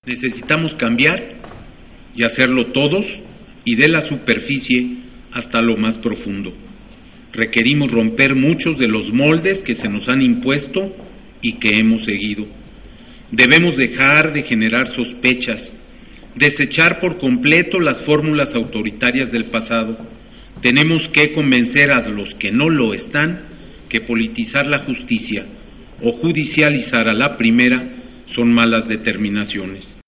Necesitamos cambiar y hacerlo todos y de la superficie hasta lo más profundo. Requerimos romper muchos de los moldes que se nos han impuesto y que hemos seguido. Debemos dejar de generar sospechas, desechar por completo las fórmulas autoritarias del pasado. Tenemos que convencer a los que no lo están que politizar la justicia o judicializar a la primera son malas determinaciones.